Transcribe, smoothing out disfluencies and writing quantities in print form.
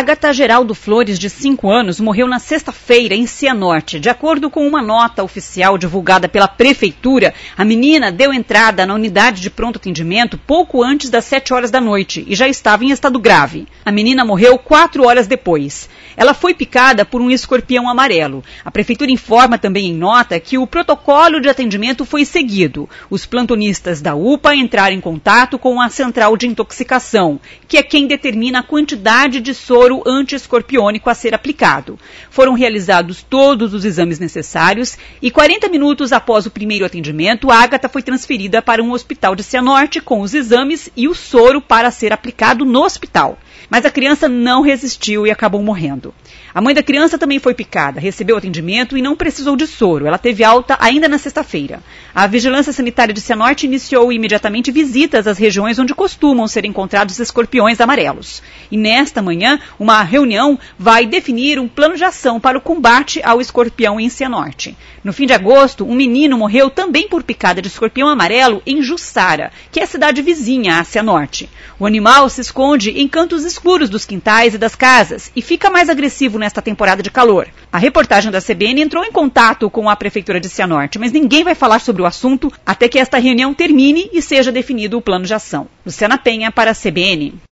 Ágata Geraldo Flores, de 5 anos, morreu na sexta-feira em Cianorte. De acordo com uma nota oficial divulgada pela Prefeitura, a menina deu entrada na unidade de pronto atendimento pouco antes das 7 horas da noite e já estava em estado grave. A menina morreu 4 horas depois. Ela foi picada por um escorpião amarelo. A Prefeitura informa também em nota que o protocolo de atendimento foi seguido. Os plantonistas da UPA entraram em contato com a Central de Intoxicação, que é quem determina a quantidade de soro anti-escorpiônico a ser aplicado. Foram realizados todos os exames necessários e 40 minutos após o primeiro atendimento, a Ágata foi transferida para um hospital de Cianorte com os exames e o soro para ser aplicado no hospital. Mas a criança não resistiu e acabou morrendo. A mãe da criança também foi picada, recebeu atendimento e não precisou de soro. Ela teve alta ainda na sexta-feira. A Vigilância Sanitária de Cianorte iniciou imediatamente visitas às regiões onde costumam ser encontrados escorpiões amarelos. E nesta manhã, uma reunião vai definir um plano de ação para o combate ao escorpião em Cianorte. No fim de agosto, um menino morreu também por picada de escorpião amarelo em Jussara, que é a cidade vizinha a Cianorte. O animal se esconde em cantos escuros dos quintais e das casas e fica mais agressivo nesta temporada de calor. A reportagem da CBN entrou em contato com a Prefeitura de Cianorte, mas ninguém vai falar sobre o assunto até que esta reunião termine e seja definido o plano de ação. Luciana Penha para a CBN.